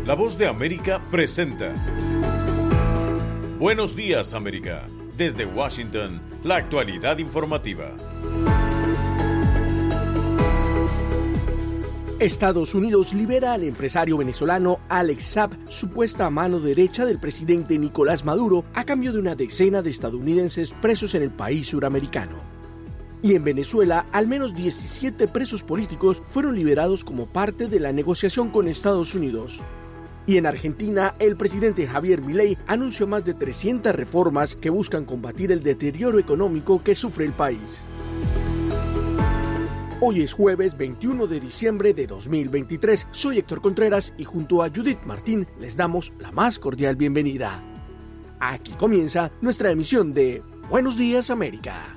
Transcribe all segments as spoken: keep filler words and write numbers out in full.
La Voz de América presenta Buenos Días, América. Desde Washington, la actualidad informativa. Estados Unidos libera al empresario venezolano Alex Saab, supuesta mano derecha del presidente Nicolás Maduro, a cambio de una decena de estadounidenses presos en el país suramericano. Y en Venezuela, al menos diecisiete presos políticos fueron liberados como parte de la negociación con Estados Unidos. Y en Argentina, el presidente Javier Milei anunció más de trescientas reformas que buscan combatir el deterioro económico que sufre el país. Hoy es jueves veintiuno de diciembre de dos mil veintitrés. Soy Héctor Contreras y junto a Judith Martín les damos la más cordial bienvenida. Aquí comienza nuestra emisión de Buenos Días, América.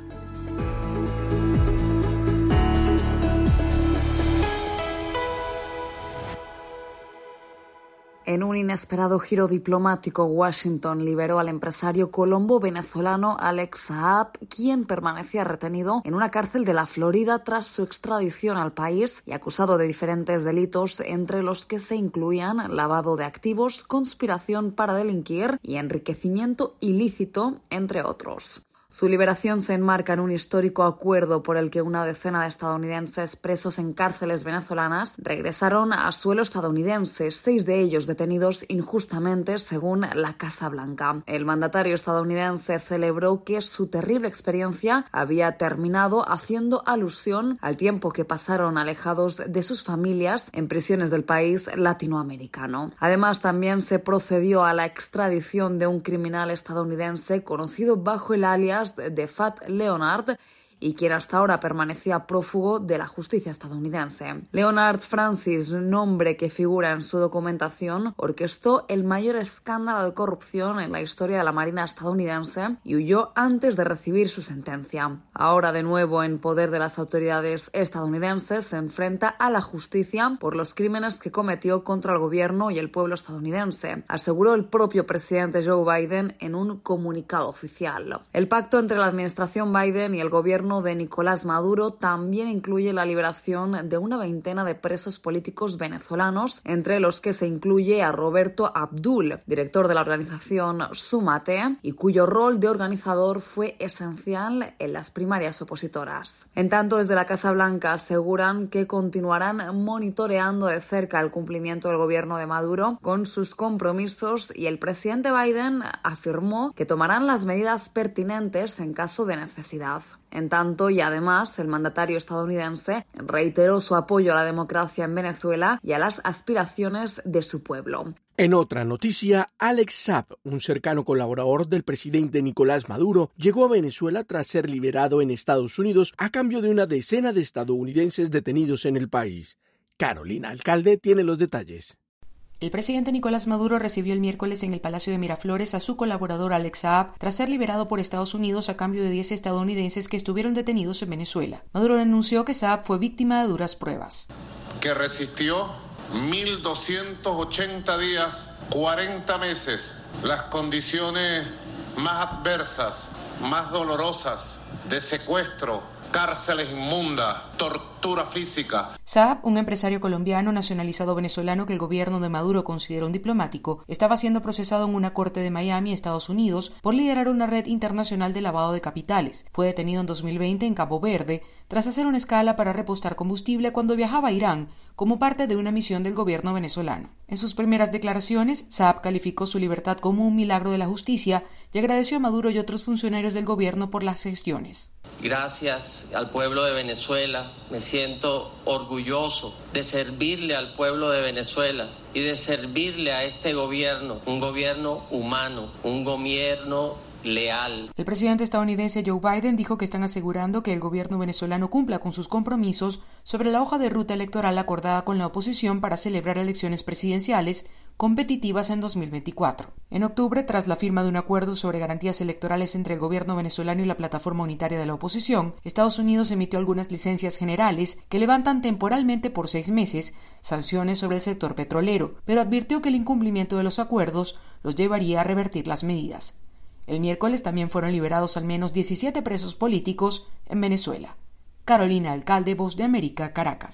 En un inesperado giro diplomático, Washington liberó al empresario colombo-venezolano Alex Saab, quien permanecía retenido en una cárcel de la Florida tras su extradición al país y acusado de diferentes delitos, entre los que se incluían lavado de activos, conspiración para delinquir y enriquecimiento ilícito, entre otros. Su liberación se enmarca en un histórico acuerdo por el que una decena de estadounidenses presos en cárceles venezolanas regresaron a suelo estadounidense, seis de ellos detenidos injustamente según la Casa Blanca. El mandatario estadounidense celebró que su terrible experiencia había terminado, haciendo alusión al tiempo que pasaron alejados de sus familias en prisiones del país latinoamericano. Además, también se procedió a la extradición de un criminal estadounidense conocido bajo el alias de Fat Leonard y quien hasta ahora permanecía prófugo de la justicia estadounidense. Leonard Francis, nombre que figura en su documentación, orquestó el mayor escándalo de corrupción en la historia de la Marina estadounidense y huyó antes de recibir su sentencia. Ahora, de nuevo en poder de las autoridades estadounidenses, se enfrenta a la justicia por los crímenes que cometió contra el gobierno y el pueblo estadounidense, aseguró el propio presidente Joe Biden en un comunicado oficial. El pacto entre la administración Biden y el gobierno de Nicolás Maduro también incluye la liberación de una veintena de presos políticos venezolanos, entre los que se incluye a Roberto Abdul, director de la organización Sumate, y cuyo rol de organizador fue esencial en las primarias opositoras. En tanto, desde la Casa Blanca aseguran que continuarán monitoreando de cerca el cumplimiento del gobierno de Maduro con sus compromisos, y el presidente Biden afirmó que tomarán las medidas pertinentes en caso de necesidad. En tanto, y además, el mandatario estadounidense reiteró su apoyo a la democracia en Venezuela y a las aspiraciones de su pueblo. En otra noticia, Alex Saab, un cercano colaborador del presidente Nicolás Maduro, llegó a Venezuela tras ser liberado en Estados Unidos a cambio de una decena de estadounidenses detenidos en el país. Carolina Alcalde tiene los detalles. El presidente Nicolás Maduro recibió el miércoles en el Palacio de Miraflores a su colaborador Alex Saab tras ser liberado por Estados Unidos a cambio de diez estadounidenses que estuvieron detenidos en Venezuela. Maduro anunció que Saab fue víctima de duras pruebas. Que resistió mil doscientos ochenta días, cuarenta meses, las condiciones más adversas, más dolorosas de secuestro, cárceles inmundas, tortura física. Saab, un empresario colombiano nacionalizado venezolano que el gobierno de Maduro considera un diplomático, estaba siendo procesado en una corte de Miami, Estados Unidos, por liderar una red internacional de lavado de capitales. Fue detenido en dos mil veinte en Cabo Verde, tras hacer una escala para repostar combustible cuando viajaba a Irán como parte de una misión del gobierno venezolano. En sus primeras declaraciones, Saab calificó su libertad como un milagro de la justicia y agradeció a Maduro y otros funcionarios del gobierno por las gestiones. Gracias al pueblo de Venezuela, me siento orgulloso de servirle al pueblo de Venezuela y de servirle a este gobierno, un gobierno humano, un gobierno leal. El presidente estadounidense Joe Biden dijo que están asegurando que el gobierno venezolano cumpla con sus compromisos sobre la hoja de ruta electoral acordada con la oposición para celebrar elecciones presidenciales competitivas en dos mil veinticuatro. En octubre, tras la firma de un acuerdo sobre garantías electorales entre el gobierno venezolano y la plataforma unitaria de la oposición, Estados Unidos emitió algunas licencias generales que levantan temporalmente por seis meses sanciones sobre el sector petrolero, pero advirtió que el incumplimiento de los acuerdos los llevaría a revertir las medidas. El miércoles también fueron liberados al menos diecisiete presos políticos en Venezuela. Carolina Alcalde, Voz de América, Caracas.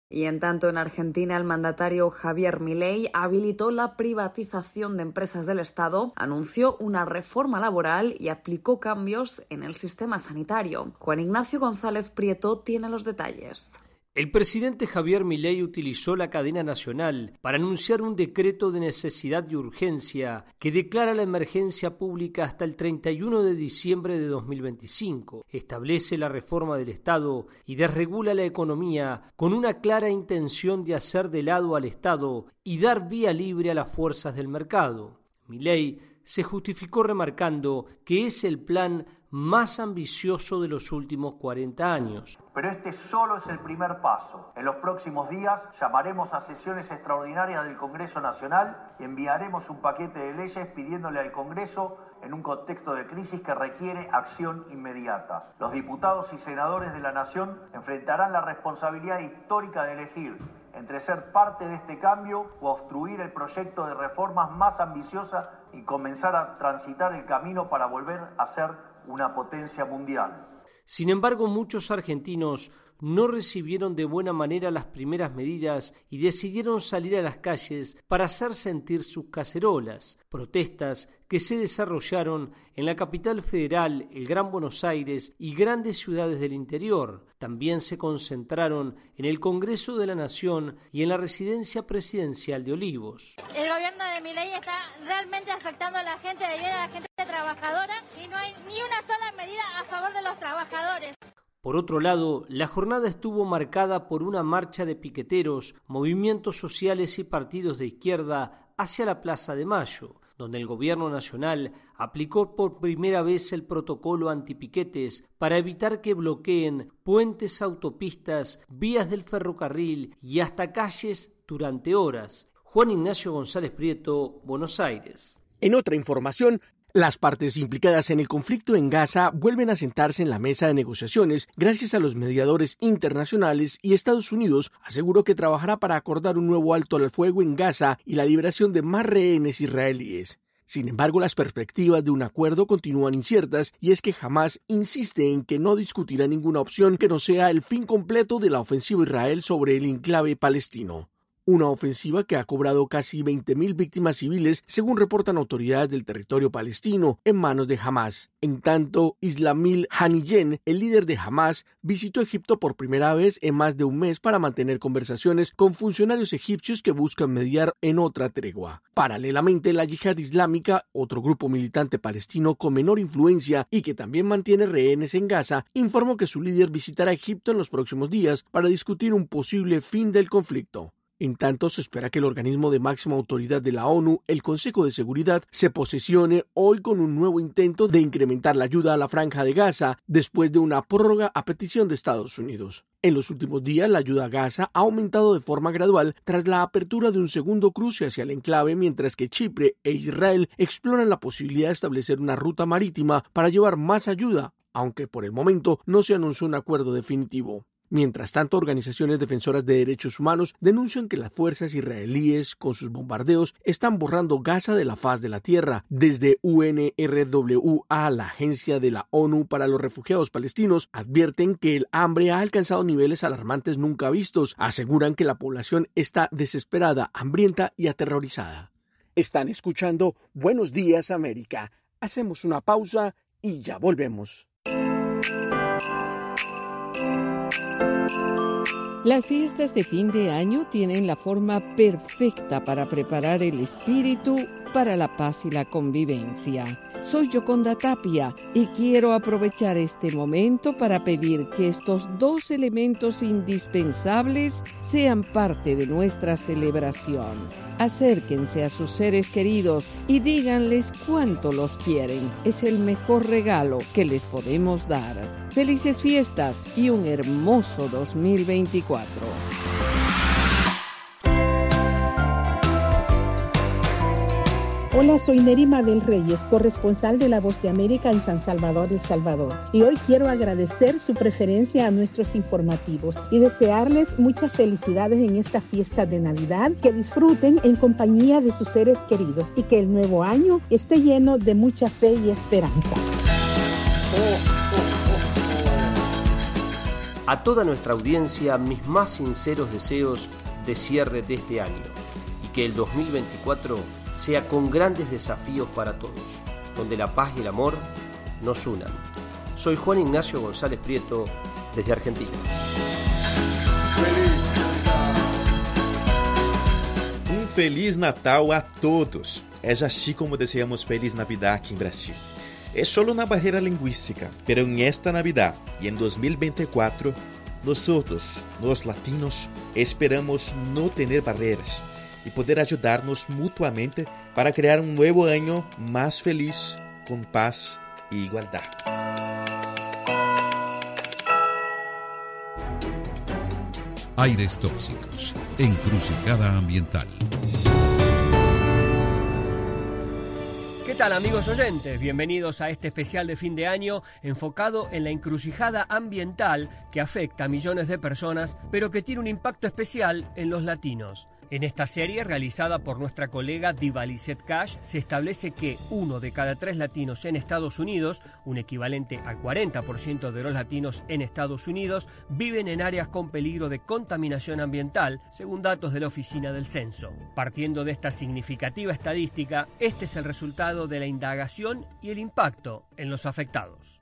Y en tanto, en Argentina, el mandatario Javier Milei habilitó la privatización de empresas del Estado, anunció una reforma laboral y aplicó cambios en el sistema sanitario. Juan Ignacio González Prieto tiene los detalles. El presidente Javier Milei utilizó la cadena nacional para anunciar un decreto de necesidad y urgencia que declara la emergencia pública hasta el treinta y uno de diciembre de dos mil veinticinco. Establece la reforma del Estado y desregula la economía con una clara intención de hacer de lado al Estado y dar vía libre a las fuerzas del mercado. Milei se justificó remarcando que es el plan más ambicioso de los últimos cuarenta años. Pero este solo es el primer paso. En los próximos días llamaremos a sesiones extraordinarias del Congreso Nacional y enviaremos un paquete de leyes pidiéndole al Congreso en un contexto de crisis que requiere acción inmediata. Los diputados y senadores de la Nación enfrentarán la responsabilidad histórica de elegir entre ser parte de este cambio o obstruir el proyecto de reformas más ambiciosa y comenzar a transitar el camino para volver a ser una potencia mundial. Sin embargo, muchos argentinos no recibieron de buena manera las primeras medidas y decidieron salir a las calles para hacer sentir sus cacerolas, protestas que se desarrollaron en la capital federal, el Gran Buenos Aires y grandes ciudades del interior. También se concentraron en el Congreso de la Nación y en la residencia presidencial de Olivos. El gobierno de Milei está realmente afectando a la gente de bien, a la gente trabajadora, y no hay ni una sola medida a favor de los trabajadores. Por otro lado, la jornada estuvo marcada por una marcha de piqueteros, movimientos sociales y partidos de izquierda hacia la Plaza de Mayo, donde el gobierno nacional aplicó por primera vez el protocolo antipiquetes para evitar que bloqueen puentes, autopistas, vías del ferrocarril y hasta calles durante horas. Juan Ignacio González Prieto, Buenos Aires. En otra información, las partes implicadas en el conflicto en Gaza vuelven a sentarse en la mesa de negociaciones gracias a los mediadores internacionales y Estados Unidos aseguró que trabajará para acordar un nuevo alto al fuego en Gaza y la liberación de más rehenes israelíes. Sin embargo, las perspectivas de un acuerdo continúan inciertas y es que Hamás insiste en que no discutirá ninguna opción que no sea el fin completo de la ofensiva de Israel sobre el enclave palestino. Una ofensiva que ha cobrado casi veinte mil víctimas civiles, según reportan autoridades del territorio palestino, en manos de Hamás. En tanto, Ismail Haniyeh, el líder de Hamás, visitó Egipto por primera vez en más de un mes para mantener conversaciones con funcionarios egipcios que buscan mediar en otra tregua. Paralelamente, la Yihad Islámica, otro grupo militante palestino con menor influencia y que también mantiene rehenes en Gaza, informó que su líder visitará Egipto en los próximos días para discutir un posible fin del conflicto. En tanto, se espera que el organismo de máxima autoridad de la ONU, el Consejo de Seguridad, se posesione hoy con un nuevo intento de incrementar la ayuda a la Franja de Gaza después de una prórroga a petición de Estados Unidos. En los últimos días, la ayuda a Gaza ha aumentado de forma gradual tras la apertura de un segundo cruce hacia el enclave, mientras que Chipre e Israel exploran la posibilidad de establecer una ruta marítima para llevar más ayuda, aunque por el momento no se anunció un acuerdo definitivo. Mientras tanto, organizaciones defensoras de derechos humanos denuncian que las fuerzas israelíes, con sus bombardeos, están borrando Gaza de la faz de la tierra. Desde U N R W A, la Agencia de la ONU para los Refugiados Palestinos, advierten que el hambre ha alcanzado niveles alarmantes nunca vistos. Aseguran que la población está desesperada, hambrienta y aterrorizada. Están escuchando Buenos Días América. Hacemos una pausa y ya volvemos. Las fiestas de fin de año tienen la forma perfecta para preparar el espíritu para la paz y la convivencia. Soy Yoconda Tapia y quiero aprovechar este momento para pedir que estos dos elementos indispensables sean parte de nuestra celebración. Acérquense a sus seres queridos y díganles cuánto los quieren. Es el mejor regalo que les podemos dar. Felices fiestas y un hermoso dos mil veinticuatro. Hola, soy Nerima del Reyes, corresponsal de La Voz de América en San Salvador, El Salvador. Y hoy quiero agradecer su preferencia a nuestros informativos y desearles muchas felicidades en esta fiesta de Navidad, que disfruten en compañía de sus seres queridos y que el nuevo año esté lleno de mucha fe y esperanza. A toda nuestra audiencia, mis más sinceros deseos de cierre de este año y que el dos mil veinticuatro sea con grandes desafíos para todos, donde la paz y el amor nos unan. Soy Juan Ignacio González Prieto, desde Argentina. Um Feliz Natal a todos. É assim como desejamos Feliz Navidad aqui em Brasil. É solo uma barreira lingüística, pero en esta Navidad y en dos mil veinticuatro, nosotros, los latinos, esperamos no tener barreiras y poder ayudarnos mutuamente para crear un nuevo año más feliz, con paz e igualdad. Aires tóxicos, encrucijada ambiental. ¿Qué tal, amigos oyentes? Bienvenidos a este especial de fin de año enfocado en la encrucijada ambiental que afecta a millones de personas, pero que tiene un impacto especial en los latinos. En esta serie, realizada por nuestra colega Diva Lizette Cash, se establece que uno de cada tres latinos en Estados Unidos, un equivalente al cuarenta por ciento de los latinos en Estados Unidos, viven en áreas con peligro de contaminación ambiental, según datos de la Oficina del Censo. Partiendo de esta significativa estadística, este es el resultado de la indagación y el impacto en los afectados.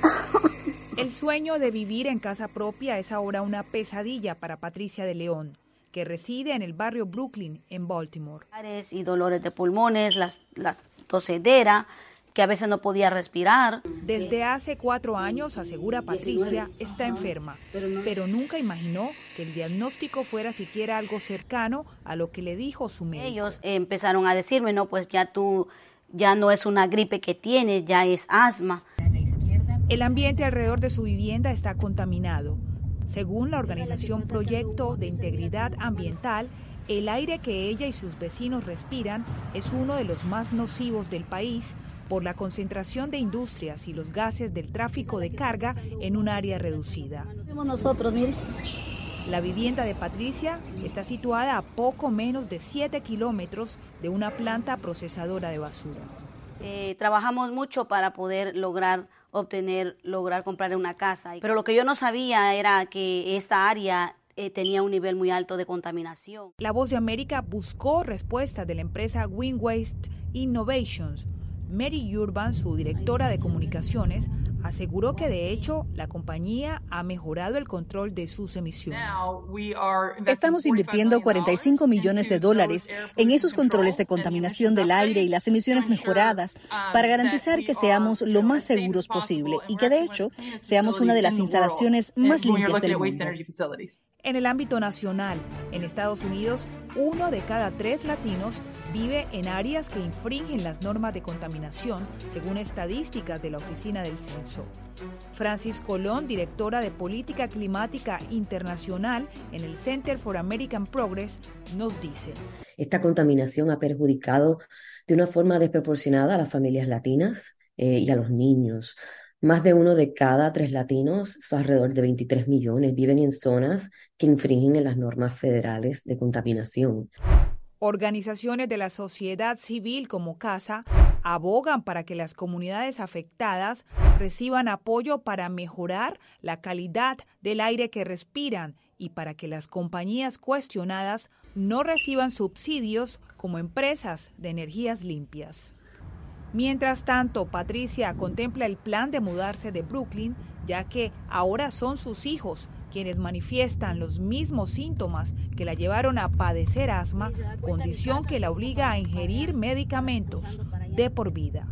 El sueño de vivir en casa propia es ahora una pesadilla para Patricia de León, que reside en el barrio Brooklyn, en Baltimore. Y dolores de pulmones, la, la tosedera, que a veces no podía respirar. Desde hace cuatro años, asegura Patricia, está enferma, pero nunca imaginó que el diagnóstico fuera siquiera algo cercano a lo que le dijo su médico. Ellos empezaron a decirme, no, pues ya tú, ya no es una gripe que tienes, ya es asma. El ambiente alrededor de su vivienda está contaminado. Según la organización Proyecto de Integridad Ambiental, el aire que ella y sus vecinos respiran es uno de los más nocivos del país por la concentración de industrias y los gases del tráfico de carga en un área reducida. Nosotros, mire. La vivienda de Patricia está situada a poco menos de siete kilómetros de una planta procesadora de basura. Eh, trabajamos mucho para poder lograr obtener, lograr comprar una casa. Pero lo que yo no sabía era que esta área eh, tenía un nivel muy alto de contaminación. La Voz de América buscó respuestas de la empresa Wind Waste Innovations. Mary Urban, su directora de comunicaciones, aseguró que de hecho la compañía ha mejorado el control de sus emisiones. Estamos invirtiendo cuarenta y cinco millones de dólares en esos controles de contaminación del aire y las emisiones mejoradas para garantizar que seamos lo más seguros posible y que de hecho seamos una de las instalaciones más limpias del mundo. En el ámbito nacional, en Estados Unidos, uno de cada tres latinos vive en áreas que infringen las normas de contaminación, según estadísticas de la Oficina del Censo. Francis Colón, directora de Política Climática Internacional en el Center for American Progress, nos dice: Esta contaminación ha perjudicado de una forma desproporcionada a las familias latinas eh, y a los niños. Más de uno de cada tres latinos, alrededor de veintitrés millones, viven en zonas que infringen en las normas federales de contaminación. Organizaciones de la sociedad civil como CASA abogan para que las comunidades afectadas reciban apoyo para mejorar la calidad del aire que respiran y para que las compañías cuestionadas no reciban subsidios como empresas de energías limpias. Mientras tanto, Patricia contempla el plan de mudarse de Brooklyn, ya que ahora son sus hijos quienes manifiestan los mismos síntomas que la llevaron a padecer asma, condición que la obliga a ingerir medicamentos de por vida.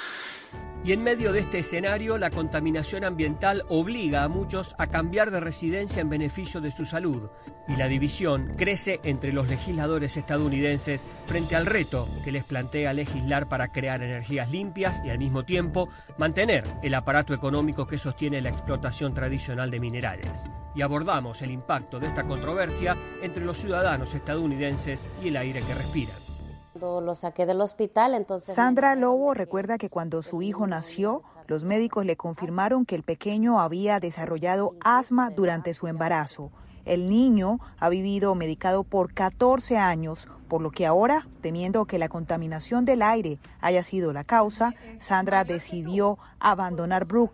Y en medio de este escenario, la contaminación ambiental obliga a muchos a cambiar de residencia en beneficio de su salud. Y la división crece entre los legisladores estadounidenses frente al reto que les plantea legislar para crear energías limpias y al mismo tiempo mantener el aparato económico que sostiene la explotación tradicional de minerales. Y abordamos el impacto de esta controversia entre los ciudadanos estadounidenses y el aire que respiran. Lo saqué del hospital, entonces... Sandra Lobo recuerda que cuando su hijo nació, los médicos le confirmaron que el pequeño había desarrollado asma durante su embarazo. El niño ha vivido medicado por catorce años, por lo que ahora, temiendo que la contaminación del aire haya sido la causa, Sandra decidió abandonar Brooklyn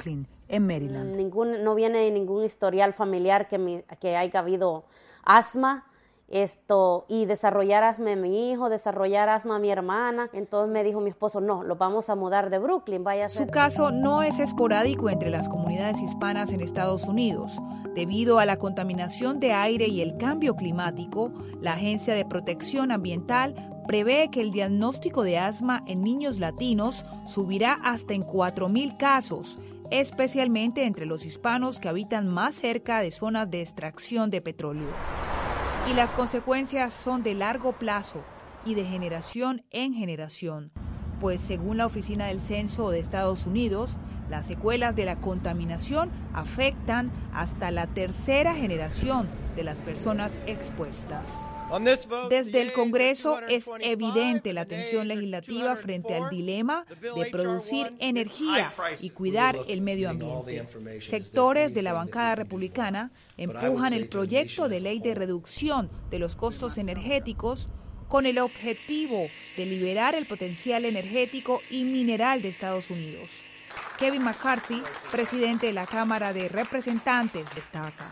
en Maryland. Ningún, no viene ningún historial familiar que, mi, que haya habido asma. Esto, y desarrollar asma a mi hijo, desarrollar asma a mi hermana. Entonces me dijo mi esposo, no, lo vamos a mudar de Brooklyn, vaya a ser. Su caso no es esporádico entre las comunidades hispanas en Estados Unidos. Debido a la contaminación de aire y el cambio climático, la Agencia de Protección Ambiental prevé que el diagnóstico de asma en niños latinos subirá hasta en cuatro mil casos, especialmente entre los hispanos que habitan más cerca de zonas de extracción de petróleo. Y las consecuencias son de largo plazo y de generación en generación, pues según la Oficina del Censo de Estados Unidos, las secuelas de la contaminación afectan hasta la tercera generación de las personas expuestas. Desde el Congreso es evidente la tensión legislativa frente al dilema de producir energía y cuidar el medio ambiente. Sectores de la bancada republicana empujan el proyecto de ley de reducción de los costos energéticos con el objetivo de liberar el potencial energético y mineral de Estados Unidos. Kevin McCarthy, presidente de la Cámara de Representantes, destaca.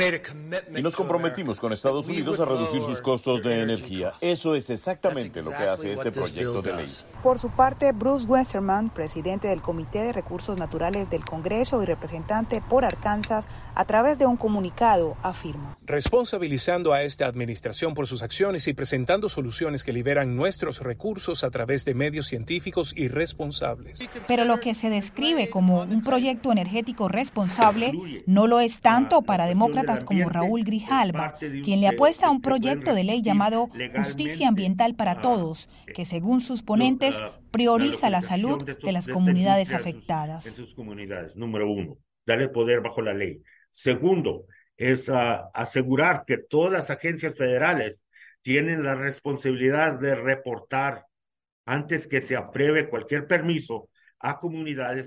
Y nos comprometimos con Estados Unidos a reducir sus costos de energía. Eso es exactamente lo que hace este proyecto de ley. Por su parte, Bruce Westerman, presidente del Comité de Recursos Naturales del Congreso y representante por Arkansas, a través de un comunicado afirma: responsabilizando a esta administración por sus acciones y presentando soluciones que liberan nuestros recursos a través de medios científicos y responsables. Pero lo que se describe como un proyecto energético responsable no lo es tanto para demócratas como Raúl Grijalva, quien le apuesta a un proyecto de ley llamado Justicia Ambiental para Todos, que según sus ponentes prioriza la salud de las comunidades afectadas. En sus comunidades, número uno, darle poder bajo la ley. Segundo, es uh, asegurar que todas las agencias federales tienen la responsabilidad de reportar antes que se apruebe cualquier permiso a comunidades.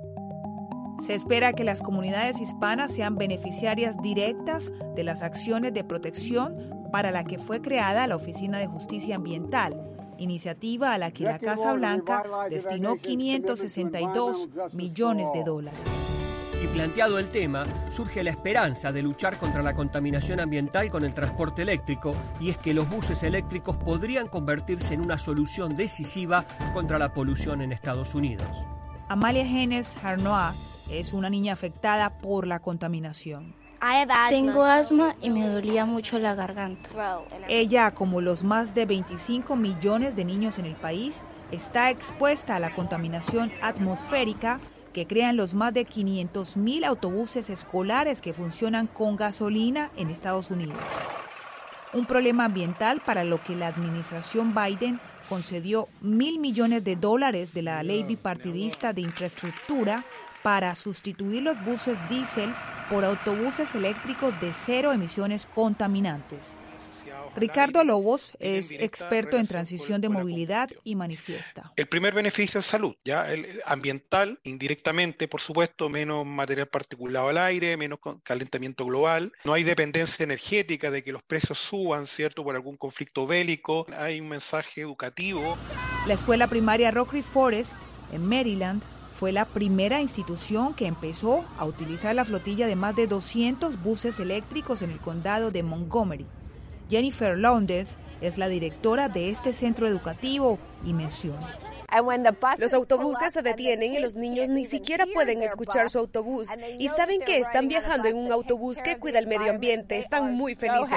Se espera que las comunidades hispanas sean beneficiarias directas de las acciones de protección para la que fue creada la Oficina de Justicia Ambiental, iniciativa a la que la Casa Blanca destinó quinientos sesenta y dos millones de dólares. Y planteado el tema, surge la esperanza de luchar contra la contaminación ambiental con el transporte eléctrico, y es que los buses eléctricos podrían convertirse en una solución decisiva contra la polución en Estados Unidos. Amalia Genes Harnoa es una niña afectada por la contaminación. Tengo asma y me dolía mucho la garganta. Ella, como los más de veinticinco millones de niños en el país, está expuesta a la contaminación atmosférica que crean los más de quinientos mil autobuses escolares que funcionan con gasolina en Estados Unidos. Un problema ambiental para lo que la administración Biden concedió mil millones de dólares de la ley bipartidista de infraestructura para sustituir los buses diésel por autobuses eléctricos de cero emisiones contaminantes. Ricardo Lobos es experto en transición de movilidad y manifiesta. El primer beneficio es salud, ya el ambiental, indirectamente, por supuesto, menos material particulado al aire, menos calentamiento global. No hay dependencia energética de que los precios suban, ¿cierto?, por algún conflicto bélico. Hay un mensaje educativo. La escuela primaria Rock Creek Forest, en Maryland, fue la primera institución que empezó a utilizar la flotilla de más de doscientos buses eléctricos en el condado de Montgomery. Jennifer Lowndes es la directora de este centro educativo y menciona: los autobuses se detienen y los niños ni siquiera pueden escuchar su autobús y saben que están viajando en un autobús que cuida el medio ambiente. Están muy felices.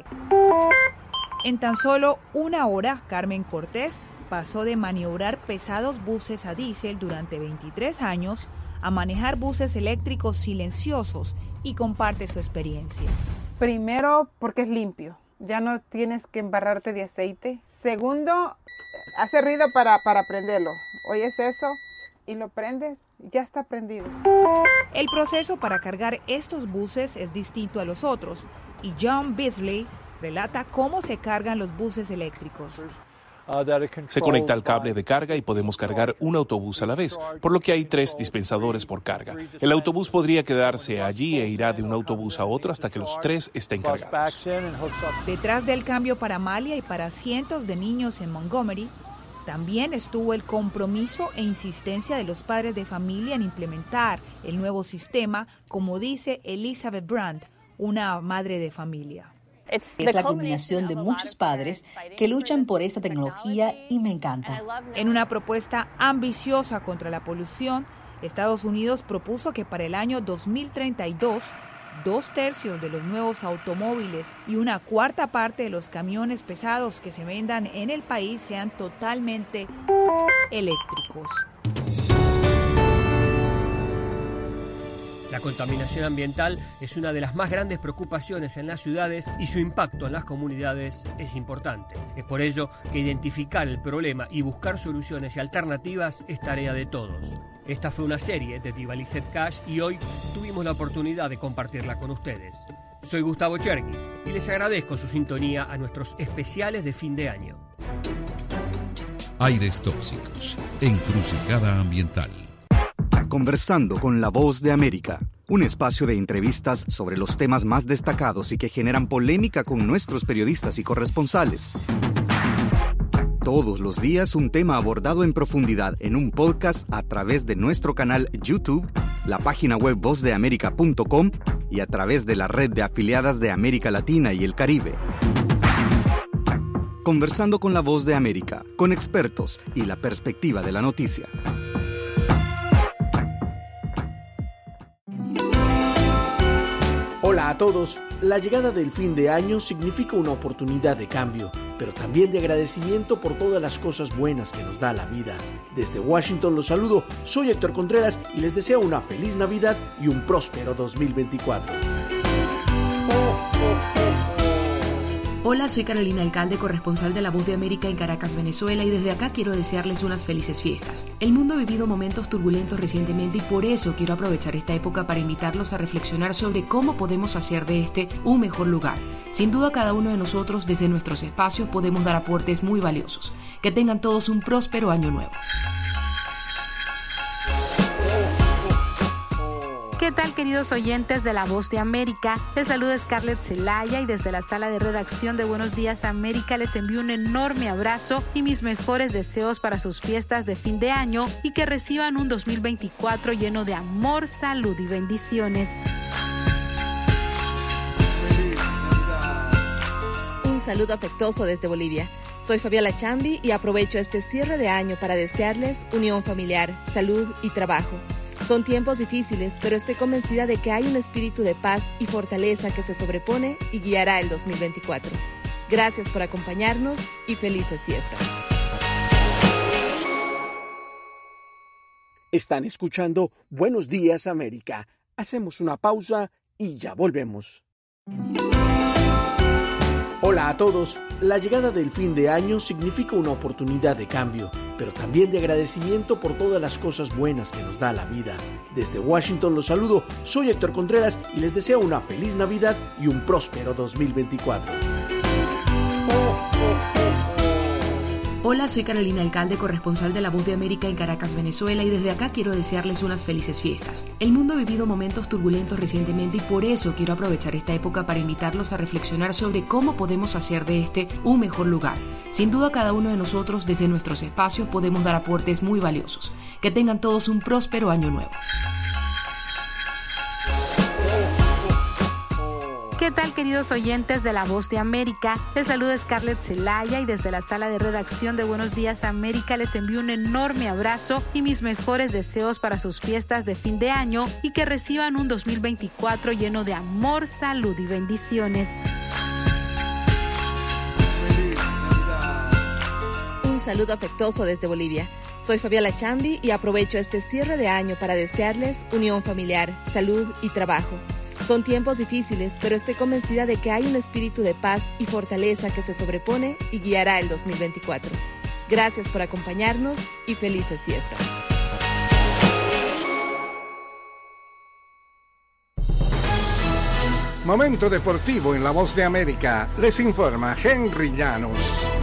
En tan solo una hora, Carmen Cortés pasó de maniobrar pesados buses a diésel durante veintitrés años a manejar buses eléctricos silenciosos y comparte su experiencia. Primero, porque es limpio. Ya no tienes que embarrarte de aceite. Segundo, hace ruido para, para prenderlo. Oyes eso y lo prendes, ya está prendido. El proceso para cargar estos buses es distinto a los otros y John Beasley relata cómo se cargan los buses eléctricos. Se conecta al cable de carga y podemos cargar un autobús a la vez, por lo que hay tres dispensadores por carga. El autobús podría quedarse allí e irá de un autobús a otro hasta que los tres estén cargados. Detrás del cambio para Amalia y para cientos de niños en Montgomery, También estuvo el compromiso e insistencia de los padres de familia en implementar el nuevo sistema, como dice Elizabeth Brandt, una madre de familia. Es la combinación de muchos padres que luchan por esta tecnología y me encanta. En una propuesta ambiciosa contra la polución, Estados Unidos propuso que para el año dos mil treinta y dos, dos tercios de los nuevos automóviles y una cuarta parte de los camiones pesados que se vendan en el país sean totalmente eléctricos. La contaminación ambiental es una de las más grandes preocupaciones en las ciudades y su impacto en las comunidades es importante. Es por ello que identificar el problema y buscar soluciones y alternativas es tarea de todos. Esta fue una serie de Divalicet Cash y hoy tuvimos la oportunidad de compartirla con ustedes. Soy Gustavo Cherkis y les agradezco su sintonía a nuestros especiales de fin de año. Aires tóxicos, encrucijada ambiental. Conversando con la Voz de América, un espacio de entrevistas sobre los temas más destacados y que generan polémica con nuestros periodistas y corresponsales. Todos los días un tema abordado en profundidad en un podcast a través de nuestro canal YouTube, la página web voz de américa punto com y a través de la red de afiliadas de América Latina y el Caribe. Conversando con la Voz de América, con expertos y la perspectiva de la noticia. Hola a todos. La llegada del fin de año significa una oportunidad de cambio, pero también de agradecimiento por todas las cosas buenas que nos da la vida. Desde Washington los saludo, soy Héctor Contreras y les deseo una feliz Navidad y un próspero dos mil veinticuatro. Hola, soy Carolina Alcalde, corresponsal de La Voz de América en Caracas, Venezuela, y desde acá quiero desearles unas felices fiestas. El mundo ha vivido momentos turbulentos recientemente y por eso quiero aprovechar esta época para invitarlos a reflexionar sobre cómo podemos hacer de este un mejor lugar. Sin duda, cada uno de nosotros, desde nuestros espacios, podemos dar aportes muy valiosos. Que tengan todos un próspero año nuevo. ¿Qué tal, queridos oyentes de La Voz de América? Les saluda Scarlett Zelaya y desde la sala de redacción de Buenos Días América les envío un enorme abrazo y mis mejores deseos para sus fiestas de fin de año y que reciban un dos mil veinticuatro lleno de amor, salud y bendiciones. Un saludo afectuoso desde Bolivia. Soy Fabiola Chambi y aprovecho este cierre de año para desearles unión familiar, salud y trabajo. Son tiempos difíciles, pero estoy convencida de que hay un espíritu de paz y fortaleza que se sobrepone y guiará el dos mil veinticuatro. Gracias por acompañarnos y felices fiestas. Están escuchando Buenos Días América. Hacemos una pausa y ya volvemos. Hola a todos. La llegada del fin de año significa una oportunidad de cambio, pero también de agradecimiento por todas las cosas buenas que nos da la vida. Desde Washington los saludo, soy Héctor Contreras y les deseo una feliz Navidad y un próspero dos mil veinticuatro. Hola, soy Carolina Alcalde, corresponsal de La Voz de América en Caracas, Venezuela, y desde acá quiero desearles unas felices fiestas. El mundo ha vivido momentos turbulentos recientemente y por eso quiero aprovechar esta época para invitarlos a reflexionar sobre cómo podemos hacer de este un mejor lugar. Sin duda, cada uno de nosotros, desde nuestros espacios, podemos dar aportes muy valiosos. Que tengan todos un próspero año nuevo. ¿Qué tal, queridos oyentes de La Voz de América? Les saluda Scarlett Zelaya y desde la sala de redacción de Buenos Días América les envío un enorme abrazo y mis mejores deseos para sus fiestas de fin de año y que reciban un dos mil veinticuatro lleno de amor, salud y bendiciones. Un saludo afectuoso desde Bolivia. Soy Fabiola Chambi y aprovecho este cierre de año para desearles unión familiar, salud y trabajo. Son tiempos difíciles, pero estoy convencida de que hay un espíritu de paz y fortaleza que se sobrepone y guiará el dos mil veinticuatro. Gracias por acompañarnos y felices fiestas. Momento deportivo en La Voz de América. Les informa Henry Llanos.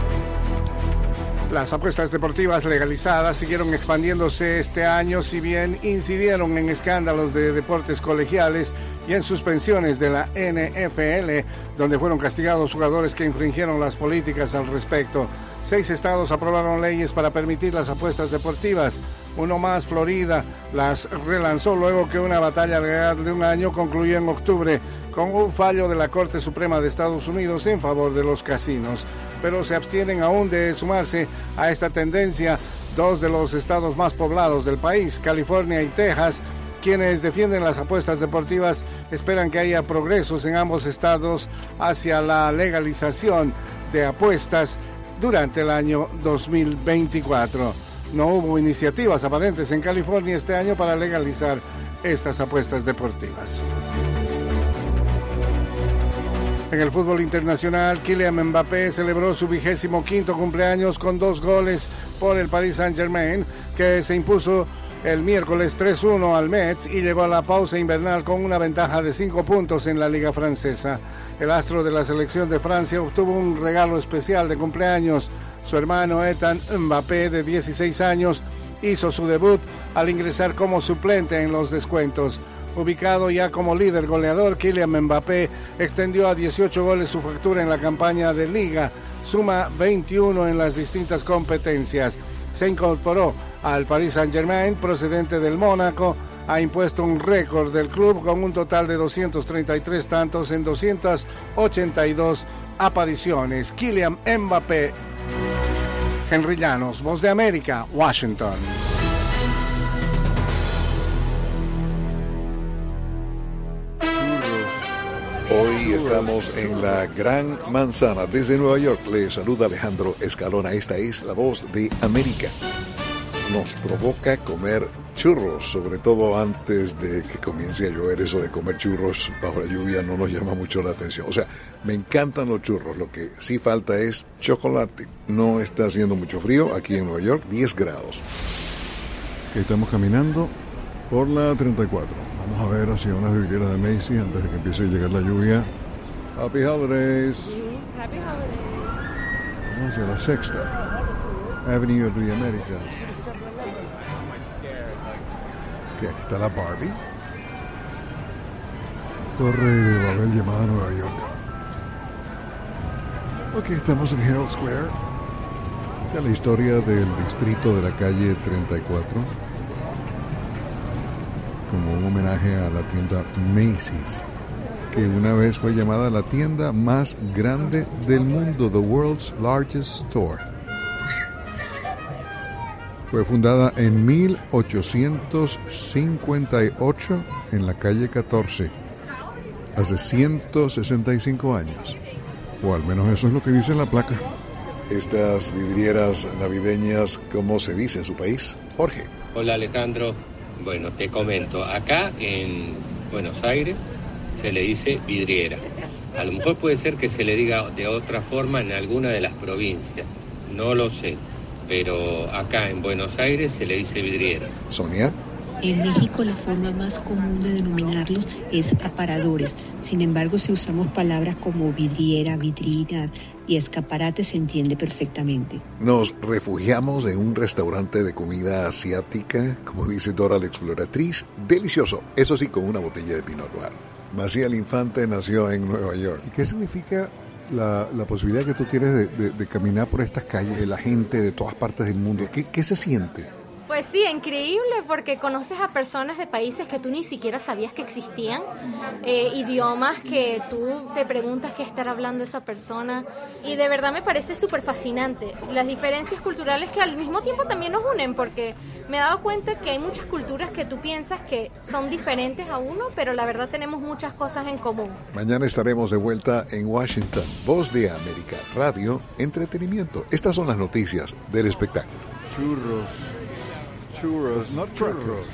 Las apuestas deportivas legalizadas siguieron expandiéndose este año, si bien incidieron en escándalos de deportes colegiales. y en suspensiones de la N F L, donde fueron castigados jugadores que infringieron las políticas al respecto. Seis estados aprobaron leyes para permitir las apuestas deportivas. Uno más, Florida, las relanzó luego que una batalla legal de un año concluyó en octubre con un fallo de la Corte Suprema de Estados Unidos en favor de los casinos. Pero se abstienen aún de sumarse a esta tendencia dos de los estados más poblados del país, California y Texas. Quienes defienden las apuestas deportivas esperan que haya progresos en ambos estados hacia la legalización de apuestas durante el año dos mil veinticuatro. No hubo iniciativas aparentes en California este año para legalizar estas apuestas deportivas. En el fútbol internacional, Kylian Mbappé celebró su vigésimo quinto cumpleaños con dos goles por el Paris Saint-Germain, que se impuso el miércoles tres uno al Metz y llegó a la pausa invernal con una ventaja de cinco puntos en la Liga Francesa. El astro de la selección de Francia obtuvo un regalo especial de cumpleaños. Su hermano Ethan Mbappé, de dieciséis años, hizo su debut al ingresar como suplente en los descuentos. Ubicado ya como líder goleador, Kylian Mbappé extendió a dieciocho goles su factura en la campaña de Liga, suma veintiuno en las distintas competencias. Se incorporó al Paris Saint-Germain, procedente del Mónaco, ha impuesto un récord del club con un total de doscientos treinta y tres tantos en doscientas ochenta y dos apariciones. Kylian Mbappé. Henry Llanos, Voz de América, Washington. Hoy estamos en la Gran Manzana. Desde Nueva York le saluda Alejandro Escalona. Esta es la Voz de América. Nos provoca comer churros, sobre todo antes de que comience a llover. Eso de comer churros bajo la lluvia no nos llama mucho la atención. O sea, me encantan los churros. Lo que sí falta es chocolate. No está haciendo mucho frío aquí en Nueva York, diez grados. Estamos caminando por la treinta y cuatro. Vamos a ver hacia unas vidrieras de Macy's antes de que empiece a llegar la lluvia. Happy Holidays. Happy Holidays. Vamos hacia la Sexta Avenue of the Americas. Que aquí está la Barbie. Torre de Babel llamada Nueva York. Ok, estamos en Herald Square. Esta es la historia del distrito de la calle treinta y cuatro. Como un homenaje a la tienda Macy's, que una vez fue llamada la tienda más grande del mundo, the world's largest store. Fue fundada en mil ochocientos cincuenta y ocho en la calle catorce, hace ciento sesenta y cinco años, o al menos eso es lo que dice la placa. Estas vidrieras navideñas, ¿cómo se dice en su país? Jorge. Hola Alejandro. Bueno, te comento, acá en Buenos Aires se le dice vidriera. A lo mejor puede ser que se le diga de otra forma en alguna de las provincias, no lo sé, pero acá en Buenos Aires se le dice vidriera. Sonia. En México la forma más común de denominarlos es aparadores. Sin embargo, si usamos palabras como vidriera, vitrina y escaparate se entiende perfectamente. Nos refugiamos en un restaurante de comida asiática, como dice Dora la Exploratriz, delicioso, eso sí, con una botella de Pinot Noir. Maciel Infante nació en Nueva York. ¿Y qué significa la, la posibilidad que tú tienes de, de, de caminar por estas calles, de la gente de todas partes del mundo? ¿Qué, qué se siente? Pues sí, increíble, porque conoces a personas de países que tú ni siquiera sabías que existían, eh, idiomas que tú te preguntas qué estará hablando esa persona, y de verdad me parece súper fascinante las diferencias culturales que al mismo tiempo también nos unen, porque me he dado cuenta que hay muchas culturas que tú piensas que son diferentes a uno, pero la verdad tenemos muchas cosas en común. Mañana estaremos de vuelta en Washington. Voz de América, radio, entretenimiento. Estas son las noticias del espectáculo. Churros. Churros, not churros.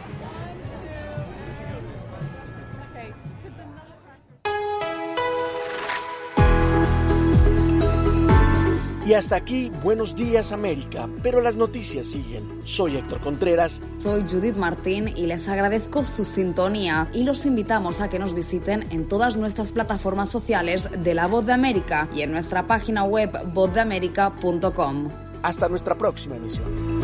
Y hasta aquí, Buenos Días América, pero las noticias siguen. Soy Héctor Contreras. Soy Judith Martín y les agradezco su sintonía y los invitamos a que nos visiten en todas nuestras plataformas sociales de La Voz de América y en nuestra página web voz de américa punto com. Hasta nuestra próxima emisión.